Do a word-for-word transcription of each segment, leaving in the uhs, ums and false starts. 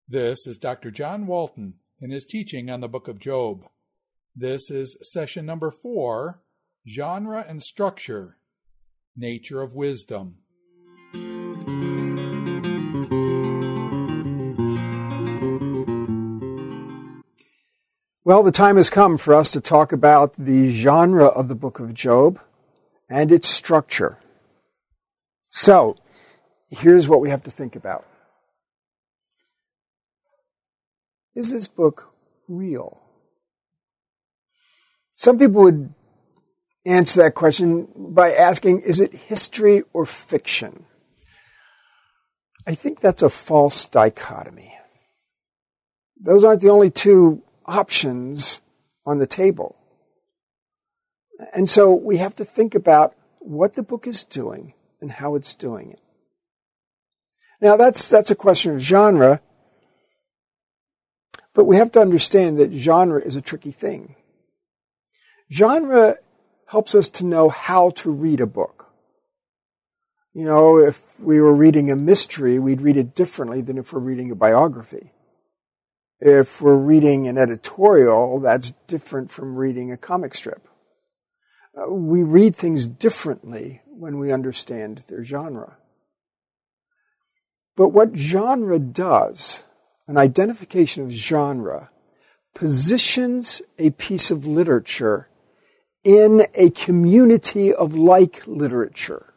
This is Doctor John Walton in his teaching on the book of Job. This is session number four, Genre and Structure, Nature of Wisdom. Well, the time has come for us to talk about the genre of the book of Job and its structure. So, here's what we have to think about. Is this book real? Some people would answer that question by asking, is it history or fiction? I think that's a false dichotomy. Those aren't the only two options on the table. And so we have to think about what the book is doing and how it's doing it. Now that's that's a question of genre, but we have to understand that genre is a tricky thing. Genre helps us to know how to read a book. You know, if we were reading a mystery, we'd read it differently than if we're reading a biography. If we're reading an editorial, that's different from reading a comic strip. Uh, we read things differently when we understand their genre. But what genre does, an identification of genre, positions a piece of literature in a community of like literature.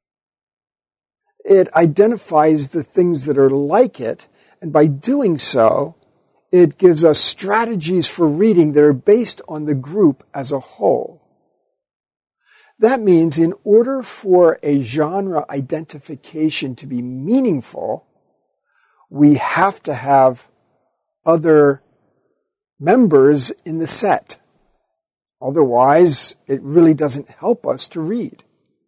It identifies the things that are like it, and by doing so, it gives us strategies for reading that are based on the group as a whole. That means in order for a genre identification to be meaningful, we have to have other members in the set. Otherwise, it really doesn't help us to read.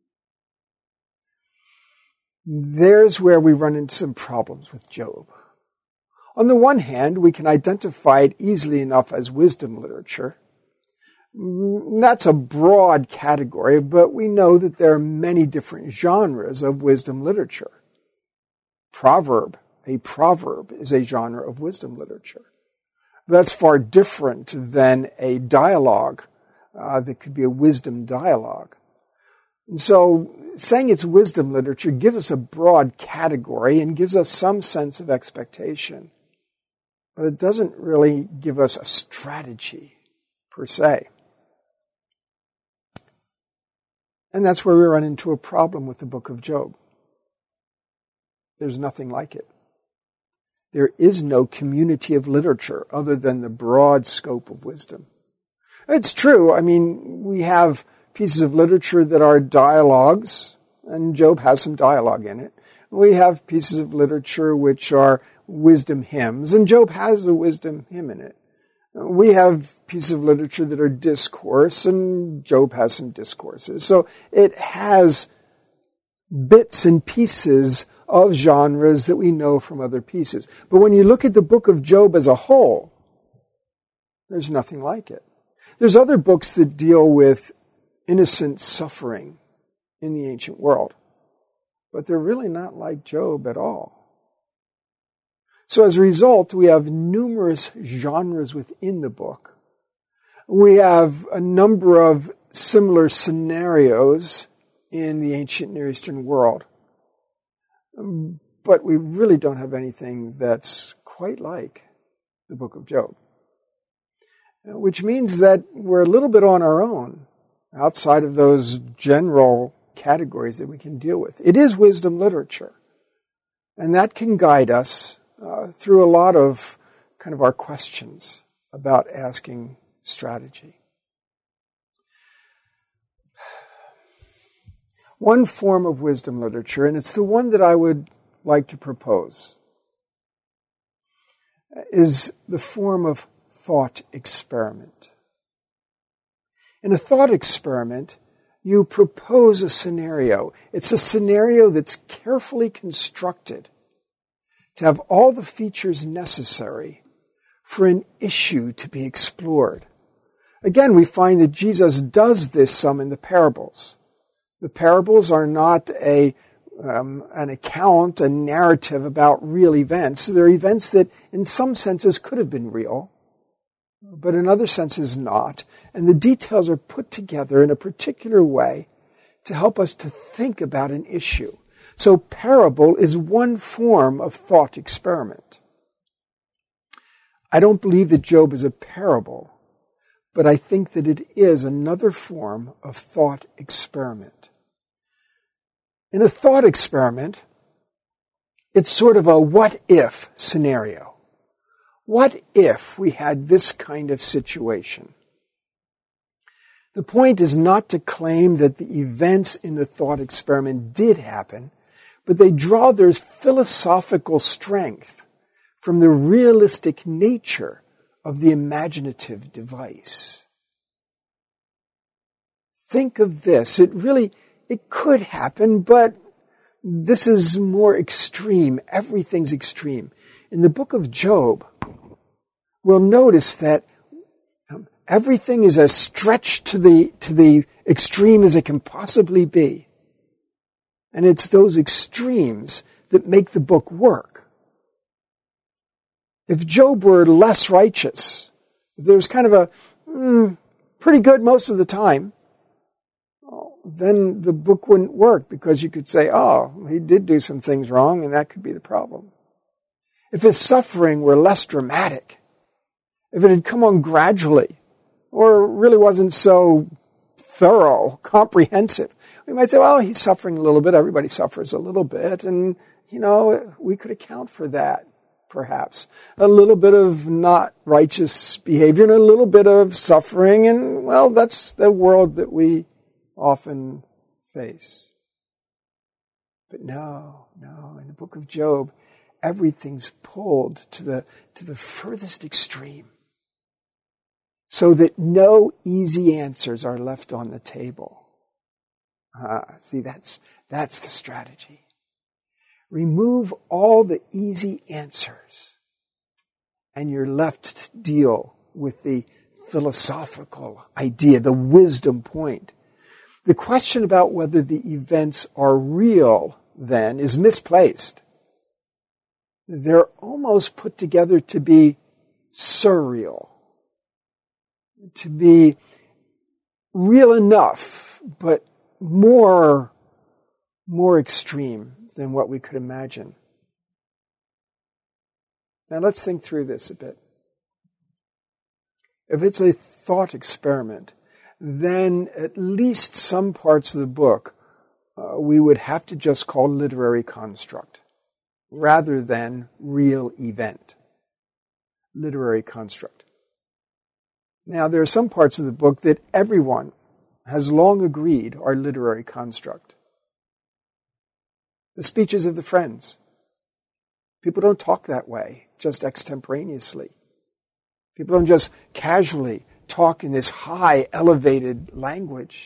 There's where we run into some problems with Job. On the one hand, we can identify it easily enough as wisdom literature. That's a broad category, but we know that there are many different genres of wisdom literature. Proverb, a proverb is a genre of wisdom literature. That's far different than a dialogue uh, that could be a wisdom dialogue. And so saying it's wisdom literature gives us a broad category and gives us some sense of expectation. But it doesn't really give us a strategy per se. And that's where we run into a problem with the book of Job. There's nothing like it. There is no community of literature other than the broad scope of wisdom. It's true. I mean, we have pieces of literature that are dialogues, and Job has some dialogue in it. We have pieces of literature which are wisdom hymns, and Job has a wisdom hymn in it. We have pieces of literature that are discourse, and Job has some discourses. So it has bits and pieces of genres that we know from other pieces. But when you look at the book of Job as a whole, there's nothing like it. There's other books that deal with innocent suffering in the ancient world, but they're really not like Job at all. So as a result, we have numerous genres within the book. We have a number of similar scenarios in the ancient Near Eastern world. But we really don't have anything that's quite like the book of Job. Which means that we're a little bit on our own outside of those general categories that we can deal with. It is wisdom literature. And that can guide us uh, through a lot of kind of our questions about asking strategy. One form of wisdom literature, and it's the one that I would like to propose, is the form of thought experiment. In a thought experiment, you propose a scenario. It's a scenario that's carefully constructed to have all the features necessary for an issue to be explored. Again, we find that Jesus does this some in the parables. The parables are not a um, an account, a narrative about real events. They're events that in some senses could have been real, but in other senses not. And the details are put together in a particular way to help us to think about an issue. So parable is one form of thought experiment. I don't believe that Job is a parable, but I think that it is another form of thought experiment. In a thought experiment, it's sort of a what-if scenario. What if we had this kind of situation? The point is not to claim that the events in the thought experiment did happen, but they draw their philosophical strength from the realistic nature of the imaginative device. Think of this. It really, it could happen, but this is more extreme. Everything's extreme. In the book of Job, we'll notice that um, everything is as stretched to the, to the extreme as it can possibly be. And it's those extremes that make the book work. If Job were less righteous, if there was kind of a mm, pretty good most of the time, well, then the book wouldn't work, because you could say, oh, he did do some things wrong, and that could be the problem. If his suffering were less dramatic, if it had come on gradually, or really wasn't so thorough, comprehensive, we might say, well, he's suffering a little bit. Everybody suffers a little bit. And, you know, we could account for that, perhaps. A little bit of not righteous behavior and a little bit of suffering. And, well, that's the world that we often face. But no, no. In the book of Job, everything's pulled to the, to the furthest extreme, so that no easy answers are left on the table. Ah, see, that's, that's the strategy. Remove all the easy answers, and you're left to deal with the philosophical idea, the wisdom point. The question about whether the events are real, then, is misplaced. They're almost put together to be surreal, to be real enough, but more, more extreme than what we could imagine. Now let's think through this a bit. If it's a thought experiment, then at least some parts of the book uh, we would have to just call literary construct, rather than real event. Literary construct. Now, there are some parts of the book that everyone has long agreed are literary construct. The speeches of the friends. People don't talk that way, just extemporaneously. People don't just casually talk in this high, elevated language.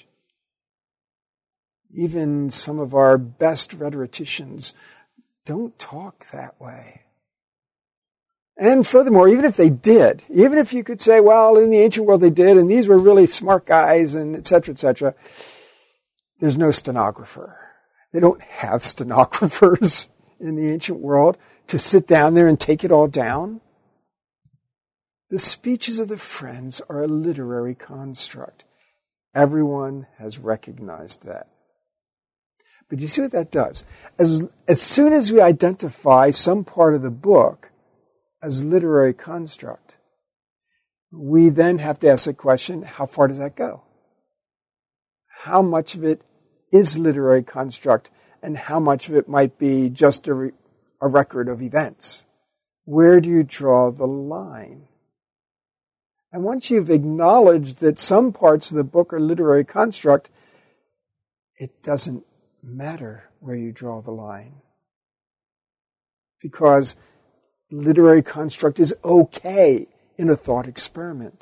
Even some of our best rhetoricians don't talk that way. And furthermore, even if they did, even if you could say, well, in the ancient world they did, and these were really smart guys, and et cetera, et cetera, there's no stenographer. They don't have stenographers in the ancient world to sit down there and take it all down. The speeches of the friends are a literary construct. Everyone has recognized that. But you see what that does? As, as soon as we identify some part of the book as literary construct, we then have to ask the question, how far does that go? How much of it is literary construct, and how much of it might be just a, re- a record of events? Where do you draw the line? And once you've acknowledged that some parts of the book are literary construct, it doesn't matter where you draw the line. Because literary construct is okay in a thought experiment.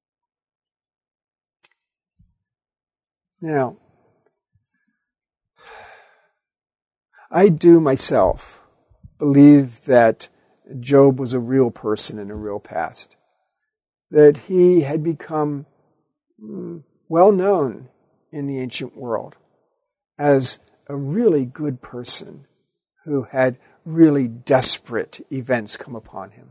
Now, I do myself believe that Job was a real person in a real past. That he had become well known in the ancient world as a really good person who had really desperate events come upon him.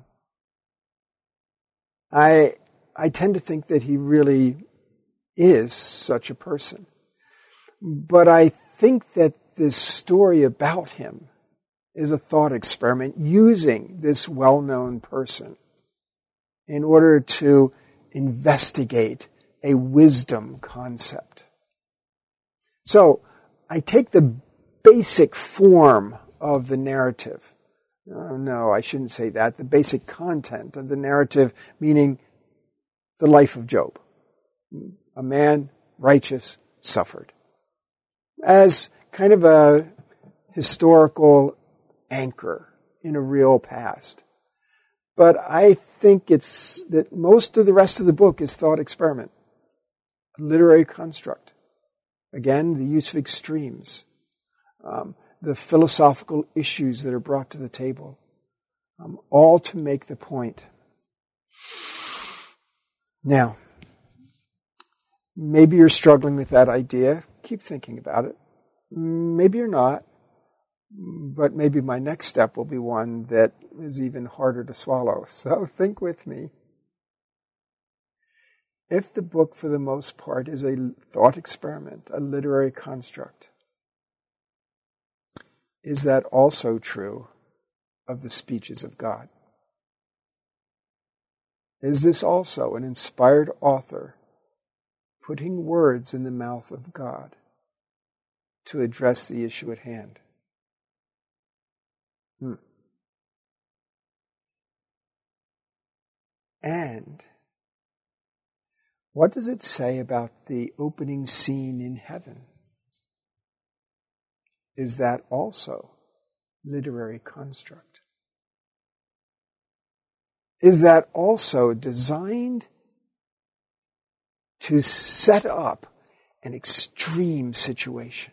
I, I tend to think that he really is such a person. But I think that this story about him is a thought experiment using this well-known person in order to investigate a wisdom concept. So I take the basic form of the narrative. Oh, no, I shouldn't say that. The basic content of the narrative, meaning the life of Job. A man, righteous, suffered. As kind of a historical anchor in a real past. But I think it's that most of the rest of the book is thought experiment, a literary construct. Again, the use of extremes, um, the philosophical issues that are brought to the table, um, all to make the point. Now, maybe you're struggling with that idea. Keep thinking about it. Maybe you're not. But maybe my next step will be one that is even harder to swallow. So think with me. If the book, for the most part, is a thought experiment, a literary construct, is that also true of the speeches of God? Is this also an inspired author putting words in the mouth of God to address the issue at hand? Hmm. And what does it say about the opening scene in heaven? Is that also literary construct? Is that also designed to set up an extreme situation?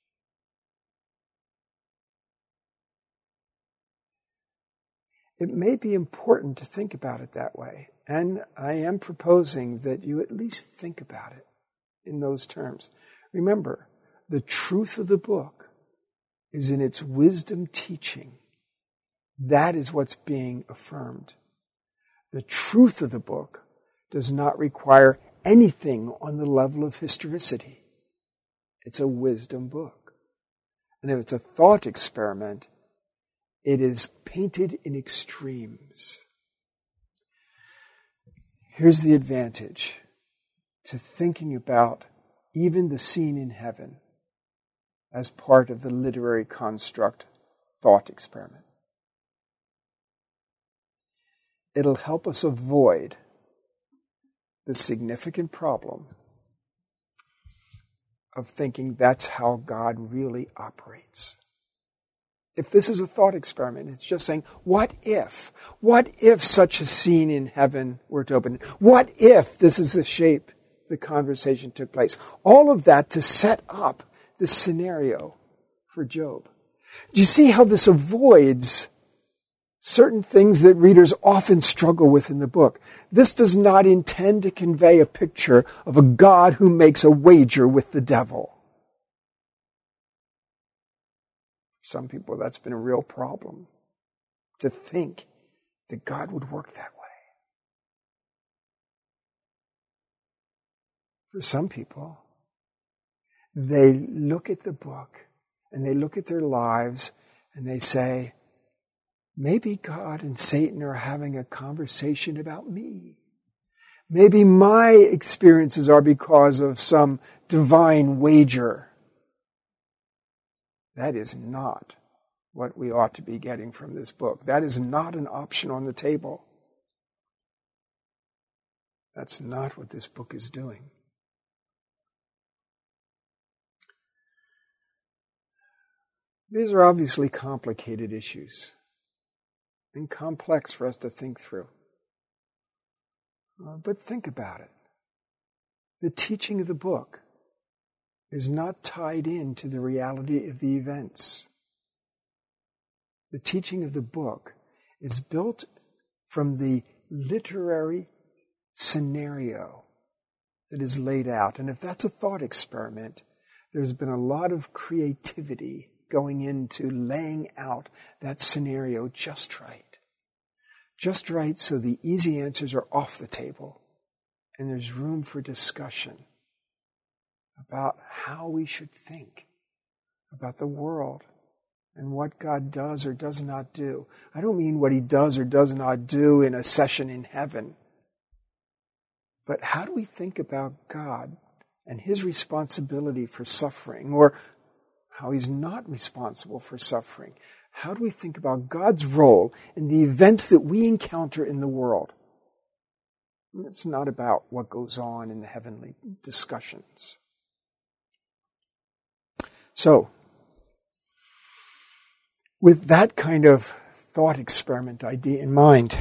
It may be important to think about it that way, and I am proposing that you at least think about it in those terms. Remember, the truth of the book is in its wisdom teaching. That is what's being affirmed. The truth of the book does not require anything on the level of historicity. It's a wisdom book. And if it's a thought experiment, it is painted in extremes. Here's the advantage to thinking about even the scene in heaven as part of the literary construct thought experiment. It'll help us avoid the significant problem of thinking that's how God really operates. If this is a thought experiment, it's just saying, what if? What if such a scene in heaven were to open? What if this is the shape the conversation took place? All of that to set up the scenario for Job. Do you see how this avoids certain things that readers often struggle with in the book? This does not intend to convey a picture of a God who makes a wager with the devil. Some people, that's been a real problem, to think that God would work that way. For some people, they look at the book and they look at their lives and they say, maybe God and Satan are having a conversation about me. Maybe my experiences are because of some divine wager. That is not what we ought to be getting from this book. That is not an option on the table. That's not what this book is doing. These are obviously complicated issues and complex for us to think through. Uh, but think about it. The teaching of the book is not tied into the reality of the events. The teaching of the book is built from the literary scenario that is laid out. And if that's a thought experiment, There's been a lot of creativity going into laying out that scenario just right. Just right so the easy answers are off the table and there's room for discussion about how we should think about the world and what God does or does not do. I don't mean what he does or does not do in a session in heaven. But how do we think about God and his responsibility for suffering, or how he's not responsible for suffering? How do we think about God's role in the events that we encounter in the world? It's not about what goes on in the heavenly discussions. So, with that kind of thought experiment idea in mind,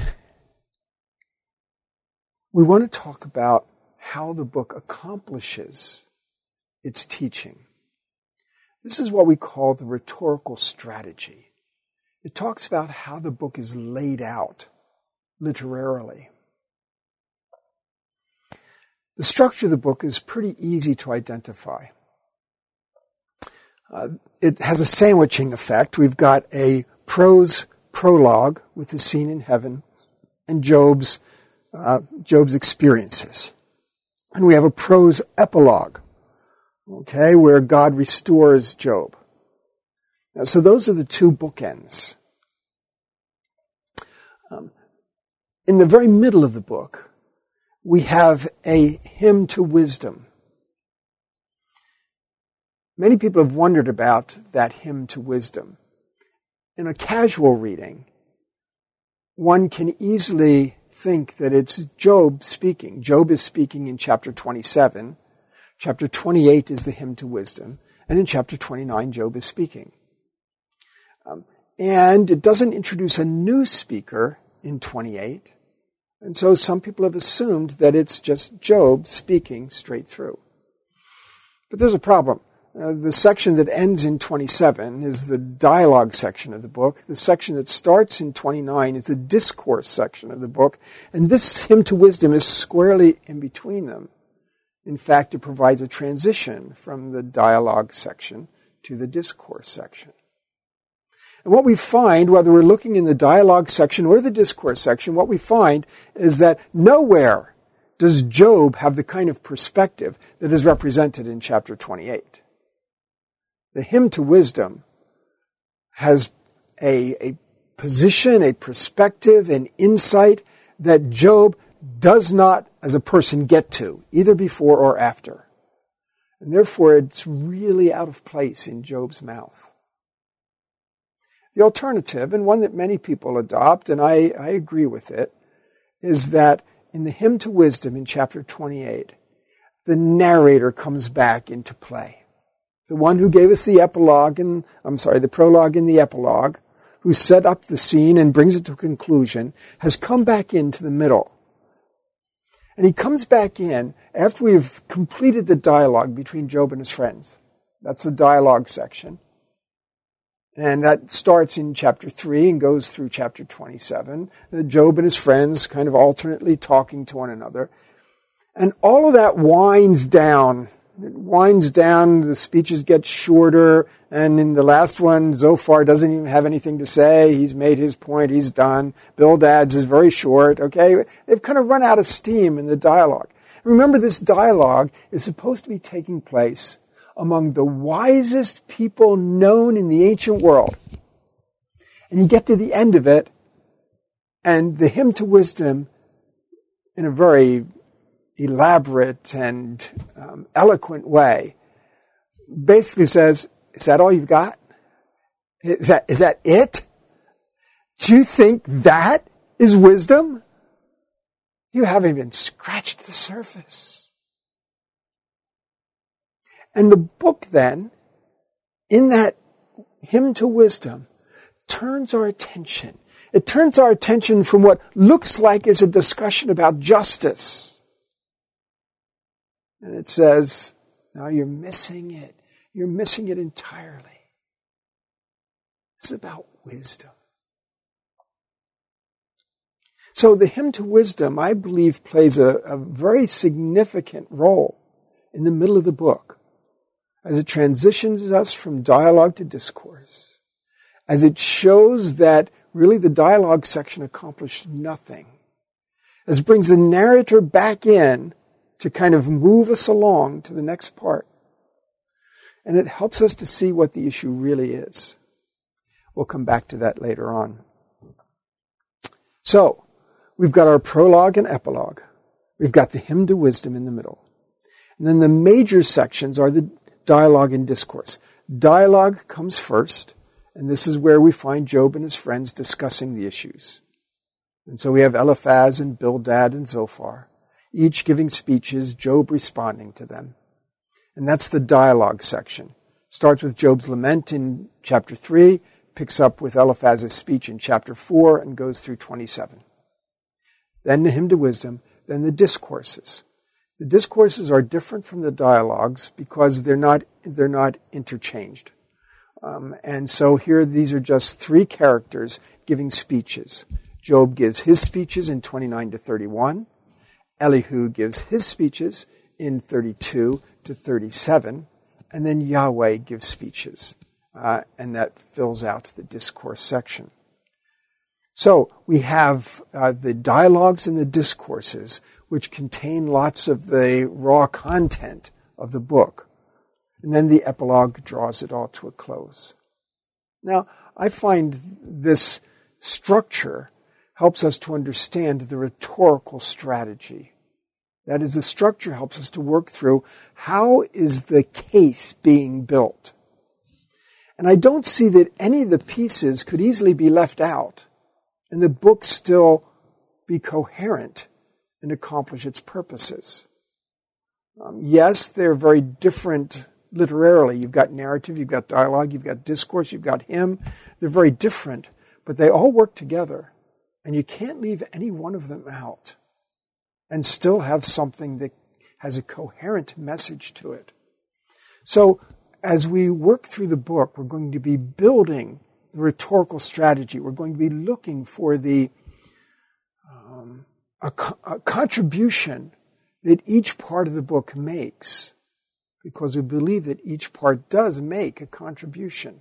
we want to talk about how the book accomplishes its teaching. This is what we call the rhetorical strategy. It talks about how the book is laid out literarily. The structure of the book is pretty easy to identify. Uh, it has a sandwiching effect. We've got a prose prologue with the scene in heaven and Job's uh, Job's experiences. And we have a prose epilogue, okay, where God restores Job. Now, so those are the two bookends. Um, in the very middle of the book, we have a hymn to wisdom. Many people have wondered about that hymn to wisdom. In a casual reading, one can easily think that it's Job speaking. Job is speaking in chapter twenty-seven. Chapter twenty-eight is the hymn to wisdom. And in chapter twenty-nine, Job is speaking. Um, and it doesn't introduce a new speaker in twenty-eight. And so some people have assumed that it's just Job speaking straight through. But there's a problem. Uh, the section that ends in twenty-seven is the dialogue section of the book. The section that starts in twenty-nine is the discourse section of the book. And this hymn to wisdom is squarely in between them. In fact, it provides a transition from the dialogue section to the discourse section. And what we find, whether we're looking in the dialogue section or the discourse section, what we find is that nowhere does Job have the kind of perspective that is represented in chapter twenty-eight. The hymn to wisdom has a, a position, a perspective, an insight that Job does not, as a person, get to, either before or after. And therefore, it's really out of place in Job's mouth. The alternative, and one that many people adopt, and I, I agree with it, is that in the hymn to wisdom in chapter twenty-eight, the narrator comes back into play. The one who gave us the epilogue, and I'm sorry, the prologue and the epilogue, who set up the scene and brings it to a conclusion, has come back into the middle. And he comes back in after we've completed the dialogue between Job and his friends. That's the dialogue section. And that starts in chapter three and goes through chapter twenty-seven. Job and his friends kind of alternately talking to one another. And all of that winds down. It winds down, the speeches get shorter, and in the last one, Zophar doesn't even have anything to say. He's made his point, he's done. Bildad's is very short, okay? They've kind of run out of steam in the dialogue. Remember, this dialogue is supposed to be taking place among the wisest people known in the ancient world. And you get to the end of it, and the hymn to wisdom, in a very elaborate and um, eloquent way, basically says, is that all you've got? Is that, is that it? Do you think that is wisdom? You haven't even scratched the surface. And the book then, in that hymn to wisdom, turns our attention. It turns our attention from what looks like is a discussion about justice. And it says, no, you're missing it. You're missing it entirely. It's about wisdom. So the hymn to wisdom, I believe, plays a, a very significant role in the middle of the book as it transitions us from dialogue to discourse, as it shows that really the dialogue section accomplished nothing, as it brings the narrator back in to kind of move us along to the next part. And it helps us to see what the issue really is. We'll come back to that later on. So, we've got our prologue and epilogue. We've got the hymn to wisdom in the middle. And then the major sections are the dialogue and discourse. Dialogue comes first, and this is where we find Job and his friends discussing the issues. And so we have Eliphaz and Bildad and Zophar, each giving speeches, Job responding to them. And that's the dialogue section. Starts with Job's lament in chapter three, picks up with Eliphaz's speech in chapter four, and goes through twenty-seven. Then the hymn to wisdom, then the discourses. The discourses are different from the dialogues because they're not, they're not interchanged. Um, and so here these are just three characters giving speeches. Job gives his speeches in twenty-nine to thirty-one. Elihu gives his speeches in thirty-two to thirty-seven. And then Yahweh gives speeches. Uh, and that fills out the discourse section. So we have uh, the dialogues and the discourses, which contain lots of the raw content of the book. And then the epilogue draws it all to a close. Now, I find this structure helps us to understand the rhetorical strategy. That is, the structure helps us to work through how is the case being built. And I don't see that any of the pieces could easily be left out and the book still be coherent and accomplish its purposes. Um, yes, they're very different literarily. You've got narrative, you've got dialogue, you've got discourse, you've got hymn. They're very different, but they all work together. And you can't leave any one of them out and still have something that has a coherent message to it. So as we work through the book, we're going to be building the rhetorical strategy. We're going to be looking for the um, a, co- a contribution that each part of the book makes, because we believe that each part does make a contribution.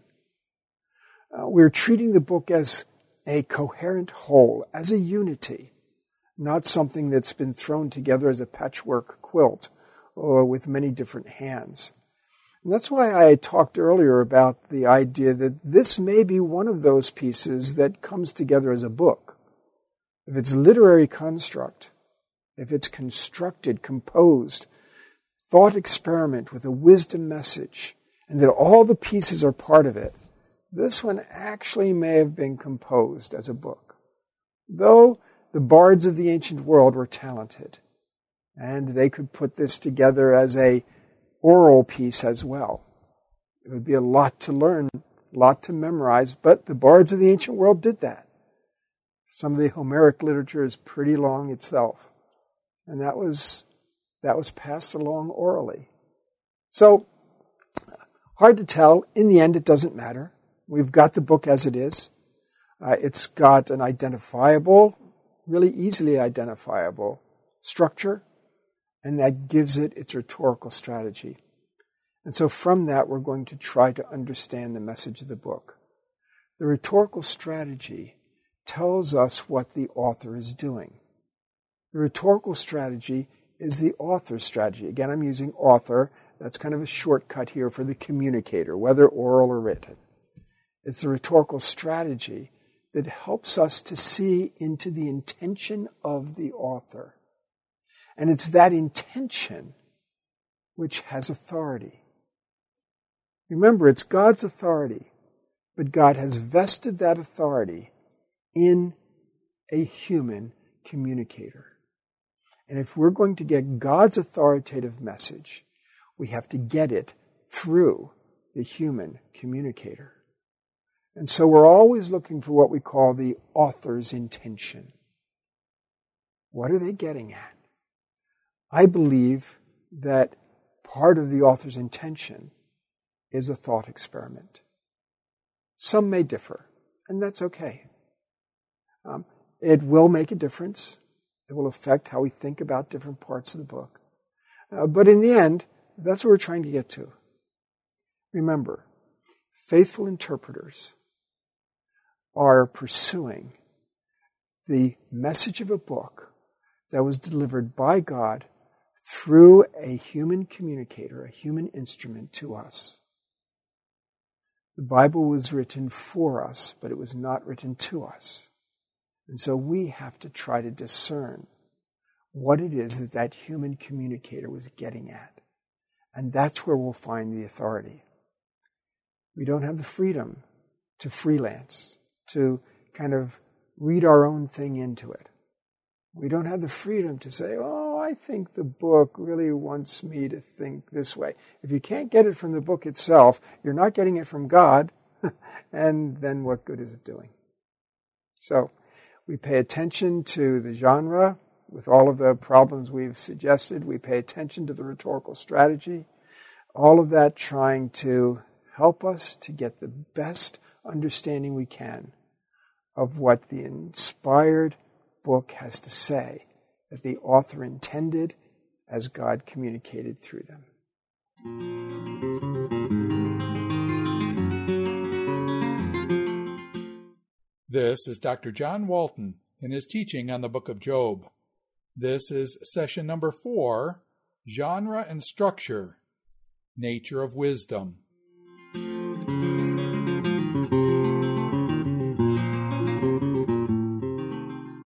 Uh, we're treating the book as a coherent whole, as a unity, not something that's been thrown together as a patchwork quilt or with many different hands. And that's why I talked earlier about the idea that this may be one of those pieces that comes together as a book. If it's literary construct, if it's constructed, composed, thought experiment with a wisdom message, and that all the pieces are part of it, this one actually may have been composed as a book. Though the bards of the ancient world were talented, and they could put this together as a oral piece as well. It would be a lot to learn, a lot to memorize, but the bards of the ancient world did that. Some of the Homeric literature is pretty long itself, and that was that was passed along orally. So, hard to tell. In the end, it doesn't matter. We've got the book as it is. Uh, it's got an identifiable, really easily identifiable structure, and that gives it its rhetorical strategy. And so from that, we're going to try to understand the message of the book. The rhetorical strategy tells us what the author is doing. The rhetorical strategy is the author's strategy. Again, I'm using author. That's kind of a shortcut here for the communicator, whether oral or written. It's the rhetorical strategy that helps us to see into the intention of the author. And it's that intention which has authority. Remember, it's God's authority, but God has vested that authority in a human communicator. And if we're going to get God's authoritative message, we have to get it through the human communicator. And so we're always looking for what we call the author's intention. What are they getting at? I believe that part of the author's intention is a thought experiment. Some may differ, and that's okay. Um, it will make a difference. It will affect how we think about different parts of the book. Uh, but in the end, that's what we're trying to get to. Remember, faithful interpreters are pursuing the message of a book that was delivered by God through a human communicator, a human instrument to us. The Bible was written for us, but it was not written to us. And so we have to try to discern what it is that that human communicator was getting at. And that's where we'll find the authority. We don't have the freedom to freelance, to kind of read our own thing into it. We don't have the freedom to say, oh, I think the book really wants me to think this way. If you can't get it from the book itself, you're not getting it from God, and then what good is it doing? So we pay attention to the genre with all of the problems we've suggested. We pay attention to the rhetorical strategy, all of that trying to help us to get the best understanding we can of what the inspired book has to say, that the author intended as God communicated through them. This is Doctor John Walton in his teaching on the book of Job. This is session number four, Genre and Structure, Nature of Wisdom.